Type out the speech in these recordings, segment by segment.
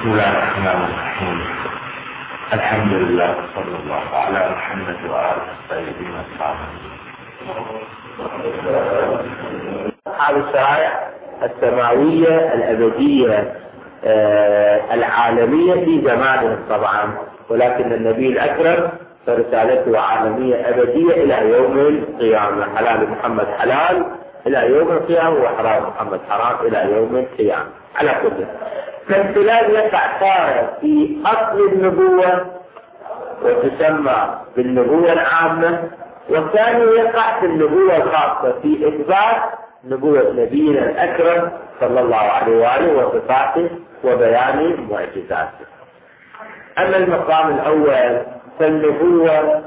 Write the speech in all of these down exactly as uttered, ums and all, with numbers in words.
بسم الله الرحمن الرحيم. الحمد لله صلى الله على محمد وآله الطيبين الطاهرين. هذه الشرائع السماوية الأبدية آه العالمية في زمانه طبعا، ولكن النبي الأكرم فرسالته عالمية أبدية إلى يوم القيامة. حلال محمد حلال إلى يوم القيامة، وحرام محمد حرام إلى يوم القيامة. على كل فالامتلاك يقع تارة في أصل النبوة وتسمى بالنبوة العامة، والثاني يقع في النبوة الخاصة في إثبات نبوة نبينا الأكرم صلى الله عليه وآله وصفاته وبيان معجزاته. أما المقام الأول فالنبوة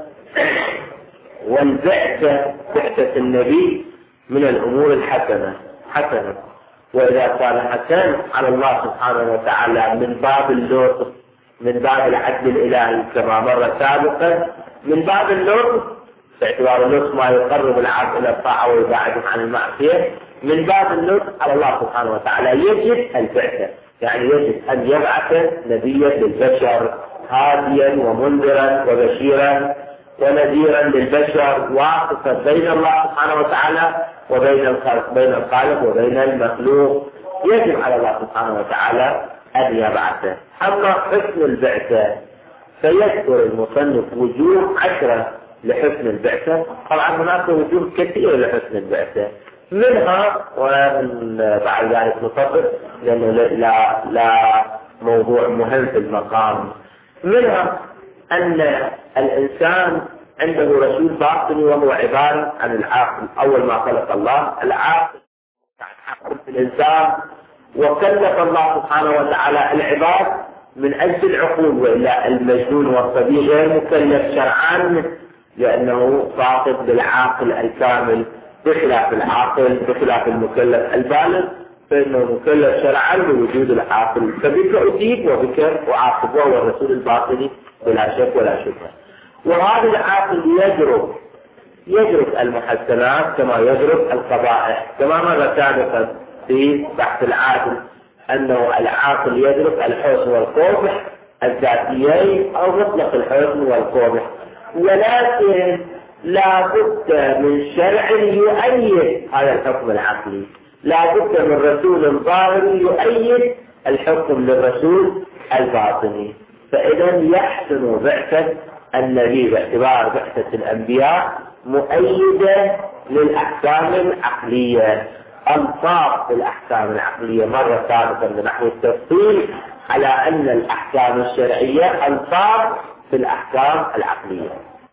والبعثة، بعثة النبي من الأمور الحسنة حسنة، وإذا كان حسن على الله سبحانه وتعالى من باب اللطف، من باب العدل الإلهي كما مر سابقا، من باب اللطف باعتبار اللطف ما يقرب العبد إلى الطاعة ويبعده عن المعصية، من باب اللطف على الله سبحانه وتعالى يجب البعثة، يعني يجب أن يبعث نبيا للبشر هاديا ومنذرا وبشيرا ونذيرا للبشر، واقفا بين الله سبحانه وتعالى وبين الخالق، بين الخالق وبين المخلوق. يجب على الله سبحانه وتعالى أن يبعثه. أما حسن البعثة فيذكر المصنف وجوه عشرة لحسن البعثة. طبعا هناك وجوه كثيرة لحسن البعثة، منها ومن بعد ذلك نفصل لأنه لا, لا موضوع مهم في المقام. منها أن الإنسان عنده رسول باطني وهو عبارة عن العاقل. أول ما خلق الله العاقل في الإنسان، وكلف الله سبحانه وتعالى العباد من أجل العقول، وإلا المجنون والصبي غير مكلف شرعا لأنه فاقد بالعاقل الكامل، بخلاف العاقل بخلاف المكلف البالغ فإنه مكلف شرعا بوجود العاقل. فبك أجيب وبك أعاقب، وهو الرسول الباطني بلا شك ولا شبهة. وهذا العاقل يجرب يجرب المحسنات كما يجرب القبائح، كما مر سابقا في بحث العادل أنه العاقل يجرب الحسن والقبح الذاتيين أو مطلق الحسن والقبح، ولكن لا بد من شرع يؤيد هذا الحكم العقلي، لا بد من رسول ظاهري يؤيد الحكم للرسول الباطني. فإذا يحسن بعثة النبي باعتبار بعثة الأنبياء مؤيدة للأحكام العقلية، أنصاف الأحكام العقلية. مرة سابقا بنحو التفصيل على أن الأحكام الشرعية أنصاف في الأحكام العقلية.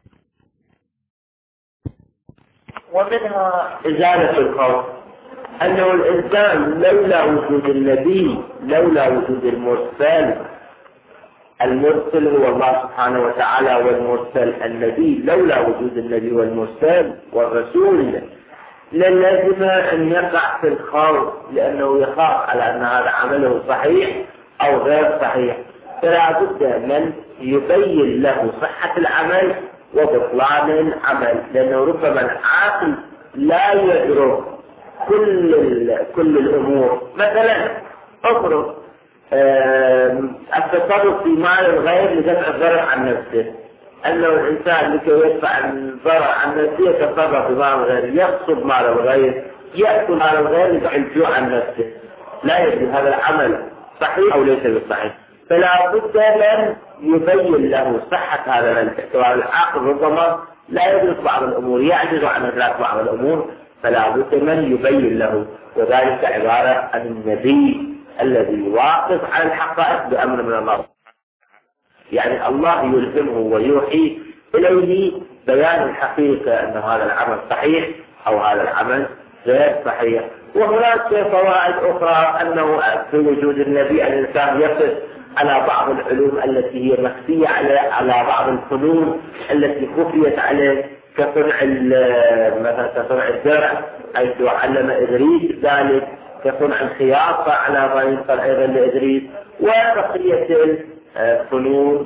ومنها إزالة الخوف، أنه الإنسان لولا وجود النبي، لولا وجود المرسل، المرسل هو الله سبحانه وتعالى والمرسل النبي، لولا وجود النبي والمرسل والرسول للازم أن يقع في الخوف، لأنه يخاف على أن هذا عمله صحيح أو غير صحيح، فلا بد من يبين له صحة العمل وبطلان العمل، لأنه ربما العاقل لا يدرك كل كل الأمور. مثلا افرض التصرف في مال الغير لدفع الضرر عن نفسه، أنه الإنسان لكي يدفع الضرر عن نفسه يتصرف في مال الغير، يغصب مال الغير، يأكل مال الغير لدفع الجوع عن نفسه، لا يدري هذا العمل صحيح أو ليس بصحيح. فلا بد من يبين له صحة هذا الاعتبار. العاقل ربما لا يدرك بعض الأمور، يعجز عن إدراك بعض الأمور، فلا بد من يبين له، وذلك عبارة عن النبي الذي واقف على الحقائق بأمر من الله، يعني الله يلهمه ويوحي إليه بيان الحقيقة أن هذا العمل صحيح أو هذا العمل غير صحيح. وهناك فوائد أخرى، أنه في وجود النبي الإنسان يقف على بعض العلوم التي هي مخفية عليه، على بعض الفنون التي خفيت عليه، كصنع مثلا كصنع الزرع حيث علم إدريس ذلك، كصنع الخياطة على ما ينقل أيضا لإدريس، وبقية الفنون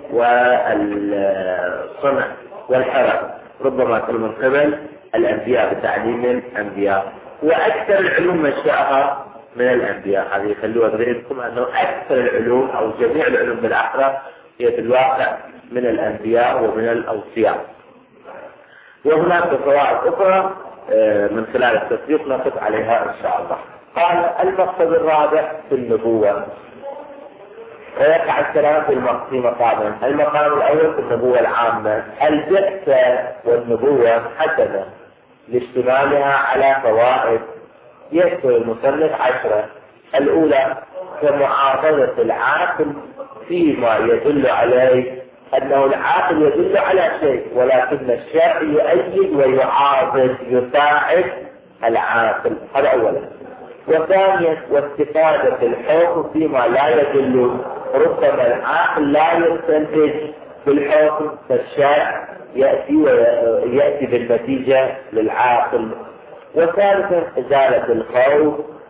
والصنع والحرف ربما كان من قبل الأنبياء بتعليم الأنبياء. وأكثر العلوم منشأها من الأنبياء. هذه خلوها بذهنكم أنه أكثر العلوم أو جميع العلوم بالآخرة هي في الواقع من الأنبياء ومن الأوصياء. وهناك فوائد أخرى من خلال التطبيق نقف عليها إن شاء الله. قال المقصد الرابع في النبوة، ويقع الكلام في مقامين. المقام الأول في النبوة العامة، البعثة والنبوة حسنة لاشتمالها على فوائد يذكر المصنف عشرة. الأولى كمعارضة العاقل فيما يدل عليه أنه العاقل يدل على شيء ولكن الشرع يؤيد ويعارض يساعد العاقل، هذا أولا. وثانيا واستفادة الحكم فيما لا يدل، ربما العاقل لا يستنتج بالحكم فالشرع يأتي ويأتي بالنتيجة للعاقل. وثالثا إزالة الخوف،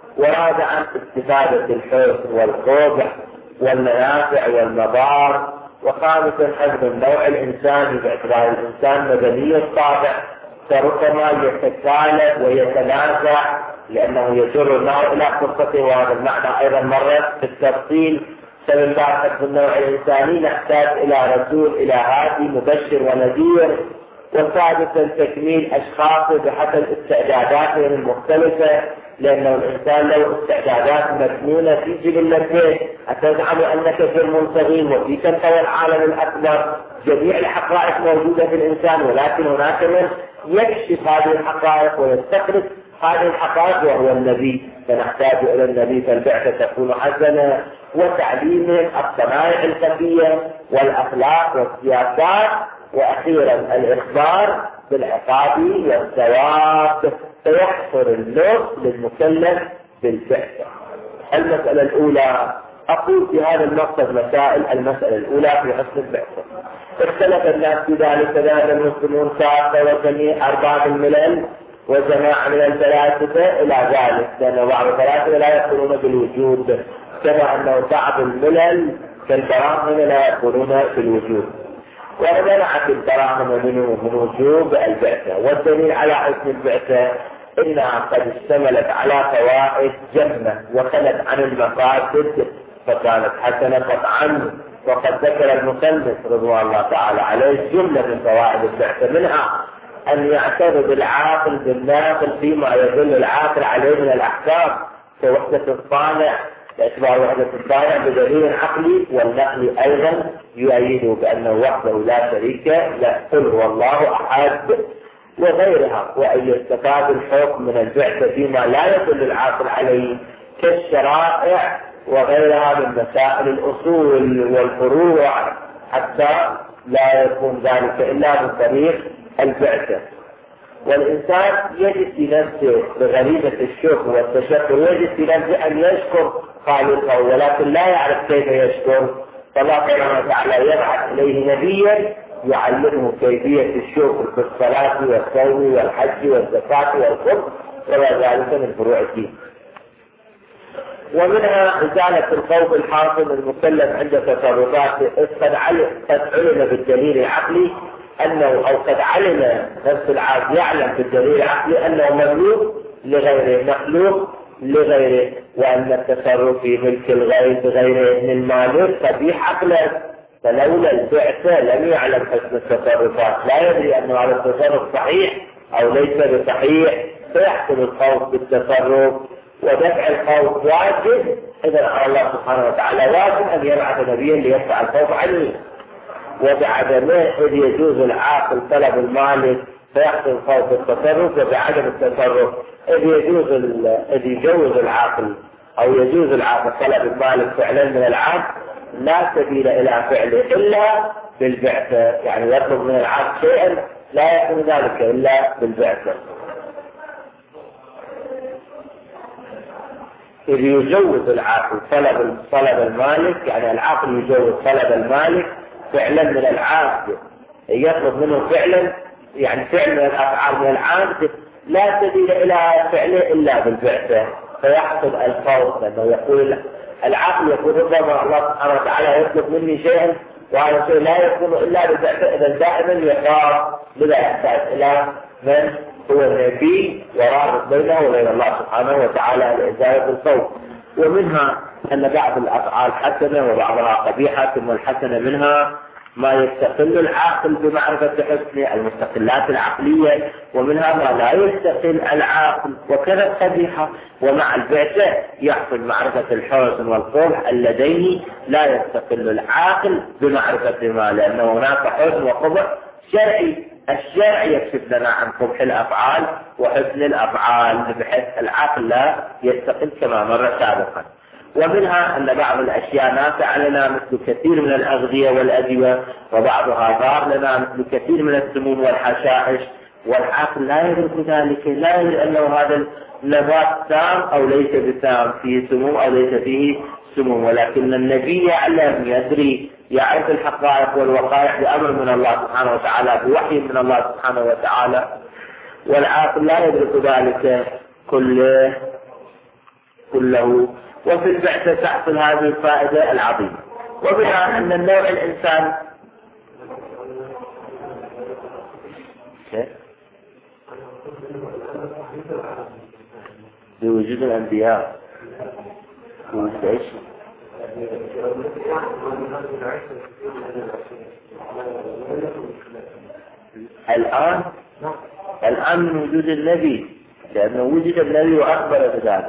ورابعا استفادة الحكم والقبح والمنافع والمضار. وخامسا حفظ النوع الإنساني باعتبار الإنسان مدني الطابع، فربما يتكالب ويتنازع لأنه يجر النوع إلى قصته، وهذا المعنى أيضا مرة في التفصيل. فمن بعد حفظ النوع الإنساني نحتاج إلى رسول إلى هادي مبشر ونذير. وسادسا تكميل أشخاصه بحسب استعداداتهم المختلفة، لأنه الإنسان له استعدادات مكنونة في جبلته. أتزعم أنك في المنصغين وفيك أنت العالم الأكبر، جميع الحقائق موجودة في الإنسان، ولكن هناك من يكشف هذه الحقائق ويستخرج هذه الحقائق وهو النبي، فنحتاج إلى النبي. فالبعثة تكون حسنة وتعليم الصنائع الخفية والأخلاق والسياسات، وأخيرا الإخبار بالعقاب والثواب، فيحصر اللطف للمكلف بالبعثة. المسألة الأولى، أقول في هذا المقصد مسائل. المسألة الأولى في حسن البعثة، اختلف الناس في ذلك، ذهب المسلمون كافة وجميع أرباب الملل وجماعة من الفلاسفة إلى ذلك، لأن بعض الفلاسفة لا يقولون بالوجود، كما أنه بعض الملل كالبراهمة لا يقولون بالوجود. ومنعت البراهمة منه من وجوب البعثة. والدليل على حسن البعثة إنها قد اشتملت على فوائد جمة وخلت عن المفاسد فكانت حسنة قطعا. وقد ذكر المصنف رضوان الله تعالى عليه جملة من فوائد البعثة، منها أن يعترض العاقل بالناقل فيما يدل العاقل عليه من الأحكام كوحدة الصانع، باعتبار وحدة الصانع بدليل عقلي، والنقل أيضا يؤيده بأنه وحده لا شريك له، قل هو الله أحد، وغيرها. وأن يستفاد الحكم من البعثة فيما لا يدل العاقل عليه كالشرائع وغيرها من مسائل الأصول والفروع، حتى لا يكون ذلك إلا من طريق البعثة. والإنسان يجد في نفسه بغريزة الشكر والتشكر، يجد في نفسه أن يشكر خالقه، ولكن لا يعرف كيف يشكر، فالله سبحانه وتعالى يبعث إليه نبيا يعلمه كيفية الشكر في الصلاة والصوم والحج والزكاة والخمس وغير ذلك من فروع الدين. ومنها إزالة الخوف الحاصل المكلف عند تصرفاته، قد علم بالدليل العقلي أنه أو قد علم نفس العبد يعلم بالدليل العقلي أنه مملوك لغيره مخلوق لغيره، وأن التصرف في ملك الغير بغيره من المالك قبيح عقله، فلولا البعثة لم يعلم حسن التصرفات، لا يدري أن هذا التصرف صحيح أو ليس بصحيح، فيحصل الخوف بالتصرف. ودفع الخوف واجب، إذا على الله سبحانه وتعالى واجب أن يبعث نبيا ليدفع الخوف عنه. وبعدمه إذ يجوز العاقل طلب المالك فيحصل الخوف بالتصرف، وبعدم التصرف إذ يجوز إذ يجوز العاقل أو يجوز العاقل طلب المالك فعلا من العبد، لا سبيل إلى فعله إلا بالبعثة، يعني يطلب من العبد شيئا لا يكون ذلك إلا بالبعثة. إذ يجوز العاقل طلب طلب المالك، يعني العاقل يجوز طلب المالك فعلا من العبد، يطلب منه فعلا، يعني فعل من الأفعال من العبد لا سبيل إلى فعله إلا بالبعثة، فيحصل الخوف، لأنه يقول العقل يقول ربما الله سبحانه وتعالى يطلب مني شيئا وهذا الشيء لا يكون إلا بالبعثة، إذا دائما يخاف، لذا يحتاج إلى من هو النبي ورابط بينه وبين الله سبحانه وتعالى لإزالة الخوف. ومنها أن بعض الأفعال حسنة وبعضها قبيحة، ثم الحسنة منها ما يستقل العاقل بمعرفة حسنه، المستقلات العقلية، ومنها ما لا يستقل العاقل وكذا قبيحة. ومع البعثة يحصل معرفة الحسن والقبح اللذين لا يستقل العاقل بمعرفتهما، لأن هناك حسن وقبح شرعي، الشرع يكشف لنا عن قبح الأفعال وحسن الأفعال بحيث العقل لا يستقل كما مر سابقا. ومنها أن بعض الأشياء نافعة لنا مثل كثير من الأغذية والأدوية، وبعضها ضار لنا مثل كثير من السموم والحشائش، والعقل لا يدرك ذلك، لا يدري أنه هذا النبات تام أو ليس بتام، فيه سموم أو ليس فيه سموم، ولكن النبي يعلم يدري يعرف الحقائق والوقائع بأمر من الله سبحانه وتعالى، بوحي من الله سبحانه وتعالى، والعاقل لا يدرك ذلك كله كله. وفي البعثة تحصل هذه الفائدة العظيمة. وبها أن النوع الإنسان بوجود الأنبياء وجود إيش؟ الآن الآن من وجود النبي، لأنه وجد النبي وأخبر بذلك.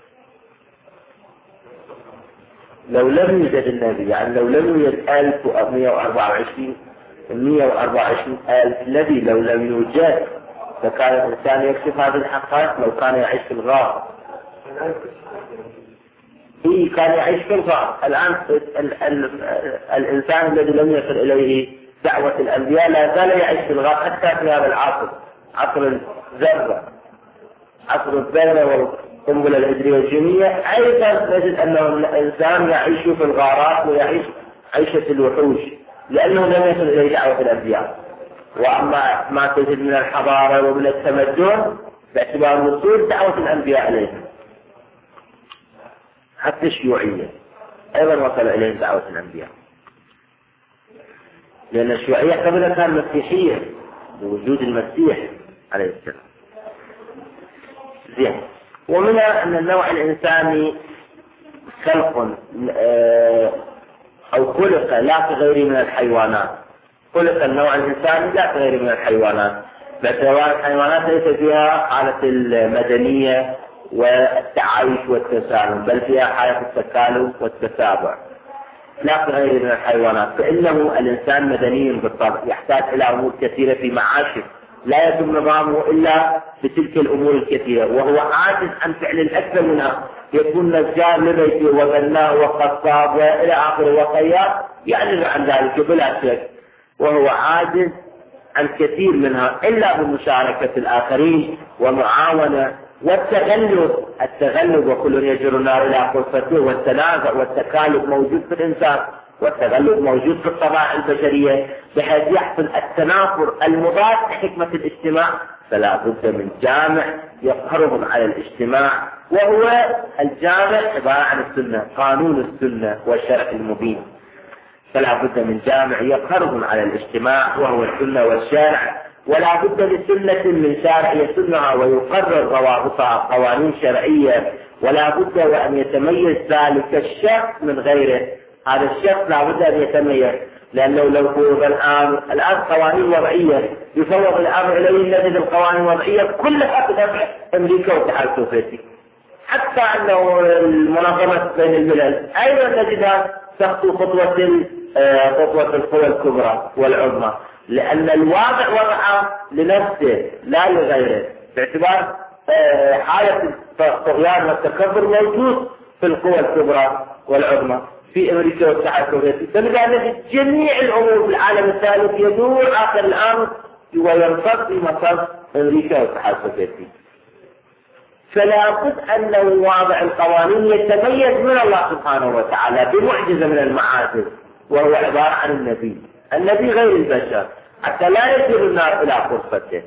لو لم يوجد النبي، يعني لو لم يوجد ألف ومئة وأربعة وعشرين مئة وأربعة وعشرين ألف نبي، لو لم يوجد فكان الإنسان يكشف هذه الحقائق لو كان يعيش في الغار. إيه كان يعيش في الغار. الآن ال ال الإنسان الذي لم يصل إليه دعوة الأنبياء لا زال يعيش في الغار حتى في هذا العصر، عصر الذرة، عصر الذرة والقنبلة الهيدروجينية، أيضا نجد أنه الإنسان يعيش في الغارات ويعيش عيشة الوحوش، لأنه لم يصل إليه دعوة الأنبياء. وأما ما تجد من الحضارة ومن التمدن باعتبار وصول دعوة الأنبياء إليه، حتى الشيوعية أيضا وصل إليه دعوة الأنبياء، لأن الشيوعية قبل كان مسيحية بوجود المسيح عليه السلام. زين. ومنها أن النوع الإنساني خلق أو خلق لا كغيره من الحيوانات، خلق النوع الإنساني لا كغيره من الحيوانات، باعتبار الحيوانات ليس فيها حالة المدنية والتعايش والتسالم، بل فيها حالة التكالب والتتابع لا كغيره من الحيوانات. فإنه الإنسان مدني بالطبع، يحتاج إلى أمور كثيرة في معاشه، لا يتم نظامه إلا بتلك الأمور الكثيرة، وهو عاجز عن فعل الأكثر منها، يكون نجار لبيته وبناء وقصاب وإلى آخره وخياط، يعجز عن ذلك بلا شك، وهو عاجز عن كثير منها إلا بمشاركة الآخرين ومعاونة والتغلب. التغلب وكل يجر النار إلى غرفته، والتنازع والتكالب موجود في الإنسان، والتغلب موجود في الطبائع البشرية، بحيث يحصل التنافر المضاد لحكمة الاجتماع. فلا بد من جامع يقهرهم على الاجتماع، وهو الجامع عبارة عن السنة، قانون السنة والشرع المبين. فلا بد من جامع يقهرهم على الاجتماع وهو السنة والشرع، ولا بد لسنة من شارع يسنها ويقرر ضوابطها قوانين شرعية، ولا بد وأن يتميز ذلك الشخص من غيره. هذا الشخص لا بد أن يتميز، لأنه لو فوض الآن الآن قوانين وضعية يفوض الأمر إليه، نجد القوانين الوضعية كلها تدفع أمريكا والاتحاد السوفيتي، حتى أنه المنظمة بين الملل أيضا نجدها تخطو خطوة خطوة القوى الكبرى والعظمى، لأن الواضع وضعه لنفسه لا لغيره، باعتبار حالة الطغيان والتكبر موجود في القوى الكبرى والعظمى في أمريكا والاتحاد السوفيتي. فلذا نجد جميع الأمور في العالم الثالث يدور آخر الأمر وينصب في مصب أمريكا والاتحاد السوفيتي. فلا بد أن واضع القوانين يتميز من الله سبحانه وتعالى بمعجزة من المعاجز، وهو عبارة عن النبي. النبي غير البشر حتى لا يجر الناس إلى غرفته.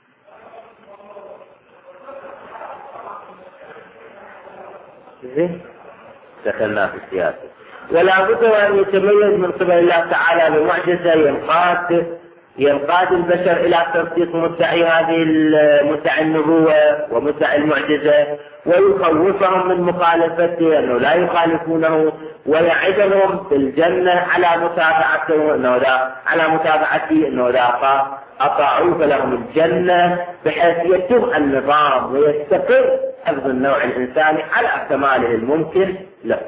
زين، دخلنا في السياسة. ولا بد أن يتميز من قبل الله تعالى بمعجزة ينقاد ينقاد البشر إلى تصديق مدعي هذه مدعي النبوة ومدعي المعجزة، ويخوفهم من مخالفته أنه لا يخالفونه، ويعدهم بالجنة على متابعته أنه لا على متابعته أنه لا أطاعوا فلهم الجنة، بحيث يتم النظام ويستقر حفظ النوع الإنساني على كماله الممكن له.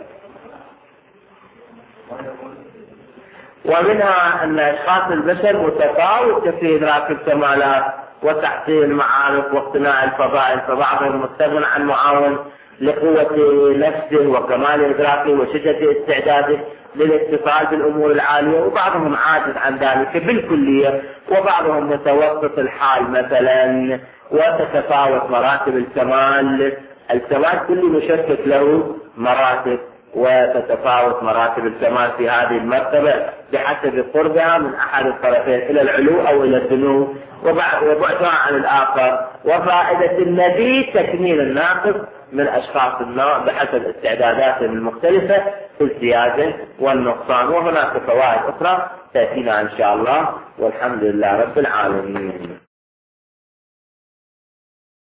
ومنها أن أشخاص البشر متفاوت في إدراك الكمالات وتحصيل المعارف واقتناع الفضائل، فبعضهم مستغنى عن معاون لقوة نفسه وكمال إدراكه وشدة استعداده للاتصال بالأمور العالية، وبعضهم عاجز عن ذلك بالكلية، وبعضهم متوسط الحال مثلا. وتتفاوت مراتب الكمال، الكمال كل مشكك له مراتب، وتتفاوت مراتب الكمال في هذه المرتبة بحسب قربها من أحد الطرفين إلى العلو أو إلى الدنو وبعدها عن الآخر. وفائدة النبي تكميل الناقص من أشخاص النوع بحسب استعداداتهم المختلفة في الزيادة والنقصان. وهناك فوائد أخرى تأتينا إن شاء الله، والحمد لله رب العالمين.